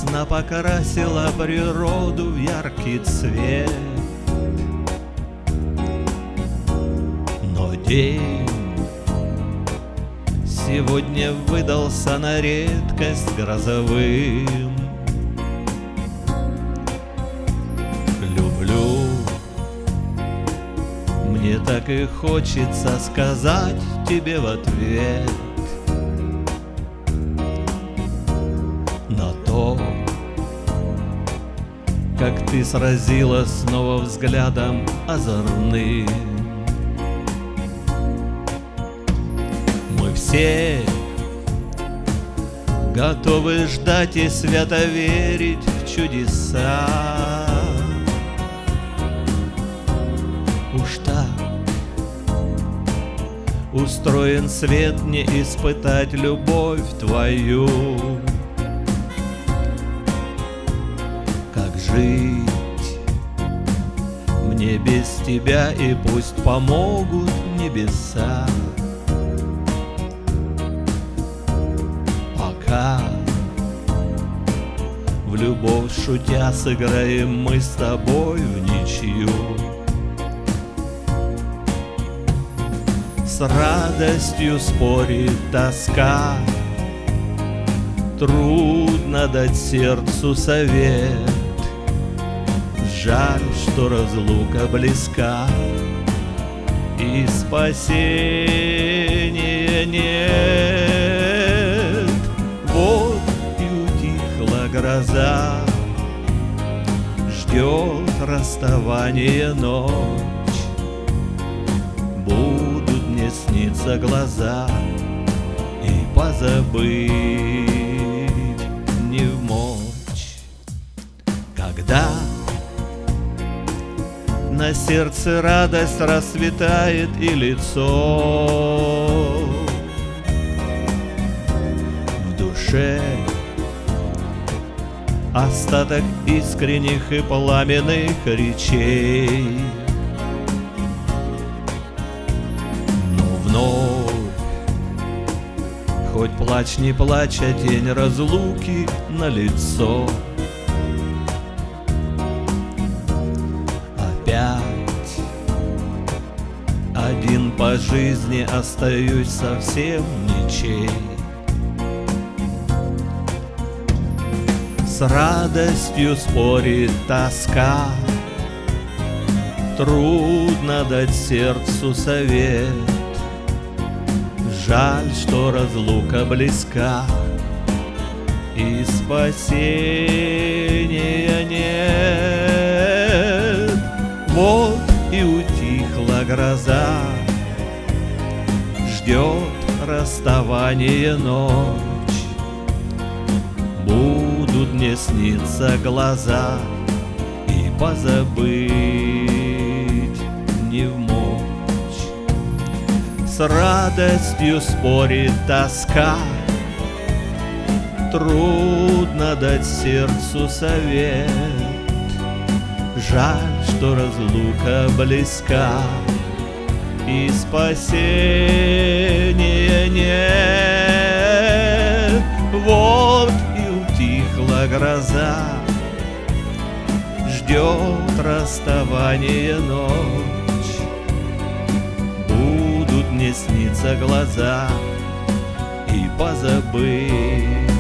Весна покрасила природу в яркий цвет, но день сегодня выдался на редкость грозовым. Люблю, мне так и хочется сказать тебе в ответ на то, как ты сразила снова взглядом озорным. Мы все готовы ждать и свято верить в чудеса. Уж так устроен свет не испытать любовь твою. Как жить мне без тебя, и пусть помогут небеса. Пока в любовь шутя сыграем мы с тобой в ничью. С радостью спорит тоска, трудно дать сердцу совет. Жаль, что разлука близка, и спасения нет. Вот и утихла гроза, ждет расставание ночь. Будут мне сниться глаза, и позабыть не вмочь. Когда на сердце радость расцветает и лицо, в душе остаток искренних и пламенных речей. Но вновь, хоть плачь не плачь, а тень разлуки налицо. Один по жизни остаюсь совсем ничей. С радостью спорит тоска, трудно дать сердцу совет. Жаль, что разлука близка, и спасения нет. Вот и утихла гроза, ждет расставание ночь. Будут мне сниться глаза, и позабыть не вмочь. С радостью спорит тоска, трудно дать сердцу совет. Жаль, что разлука близка, и спасения нет. Вот и утихла гроза, ждет расставание ночь. Будут мне сниться глаза, и позабыть